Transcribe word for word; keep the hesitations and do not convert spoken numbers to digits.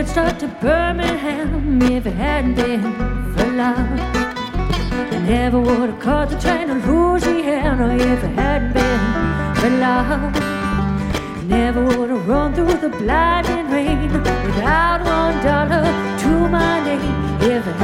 Stuck to Birmingham if it hadn't been for love. I never would have caught the train to Louisiana if it hadn't been for love. Never would have run through the blinding rain without one dollar to my name if it